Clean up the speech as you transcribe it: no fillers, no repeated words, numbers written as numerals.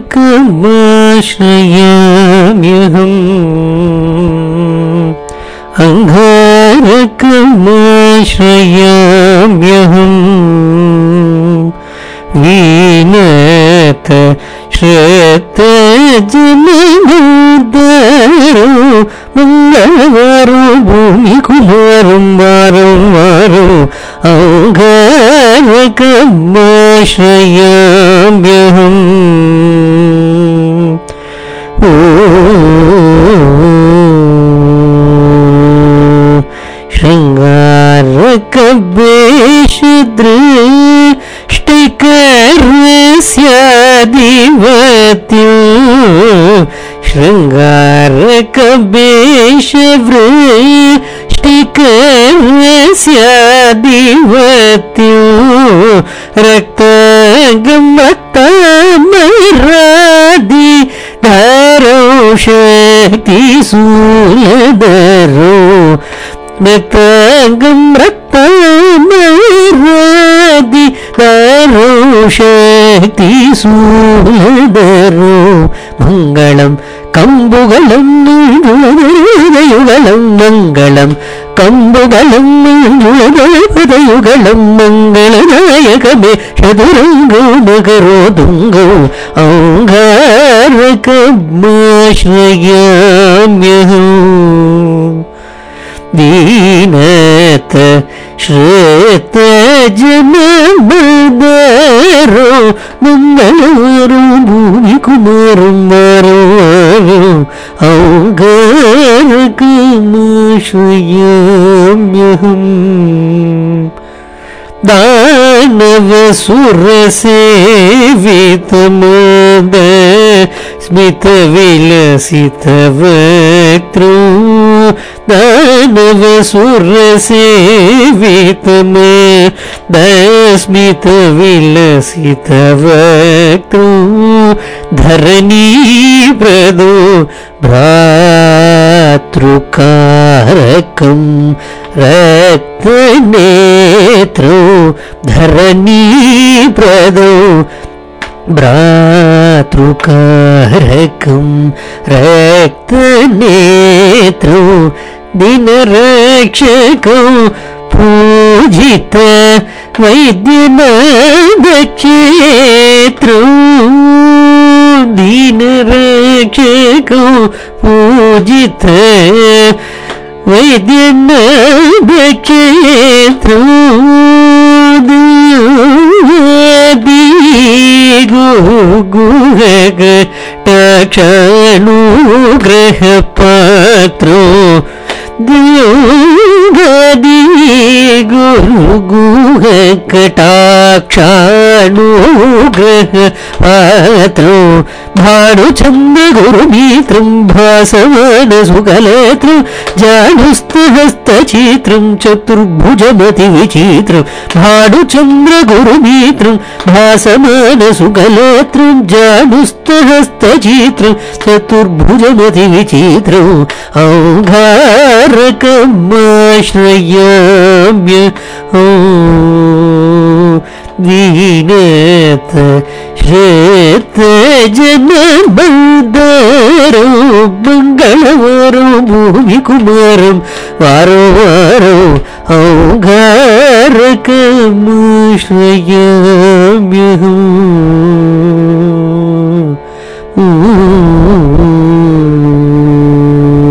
अङ्गारकमाश्रयाम्यहम् अङ्गारकमाश्रयाम्यहम् वीनत श्रेतजनमुदारो मंगलवारो भूमिकुमारं वारं वारो अङ्गारकमाश्रयाम्यहम् ओ शृङ्गारकवेशदृष्टिकरस्यादिवत्यो शृङ्गारकवेशवृष्टिकरस्यादिवत्यो रक्तगमत्तमरादि धारो शक्तिशूलधरो रक्तगं रक्तमरादि धारो शक्तिशूलधरो मङ्गलं कम्बुगलं हृदयुगलं मङ्गलं कम्बुगलं हृदयुगलं मङ्गलदायकमे चतुरङ्गो मकरोदुङ्गो अङ्गारकमाश्रयाम्यहम् दीनत श्रेतजनमुदारो मंगलवारो भूमिकुमारं वारो अङ्गारकमाश्रयाम्यहम् दानवसुरसेवितमोद स्मितविलसितवक्त्रो दानवसुरसेवितमोद स्मितविलसितवक्त्रो धरणीप्रदो भ्रातृकारकं रक्तनेत्रो धरणीप्रदो भ्रातृकारकं रक्तनेत्रो दिनरक्षको पूजित वैद्यनाथक्षेत्रो दीनरक्षको पूजित वैद्यनाथक्षेत्रो गुरुगुहकटाक्षानुग्रहपात्रो गुरुगुहकटाक्षानुग्रहपात्रो भानुचन्द्रगुरुमित्रं भासमानसुकलेत्रं जानुस्तहस्तचित्रं चतुर्भुजमतिविचित्रं भानुचन्द्रगुरुमित्रं भासमानसुकलेत्रं जानुस्तहस्तचित्रं चतुर्भुजमतिविचित्रम् अङ्गारकमाश्रयाम्यहम् दीनत श्रेतजनमुदारो मंगलवारो भूमिकुमारं वारो वारो अङ्गारकमाश्रयाम्यहम्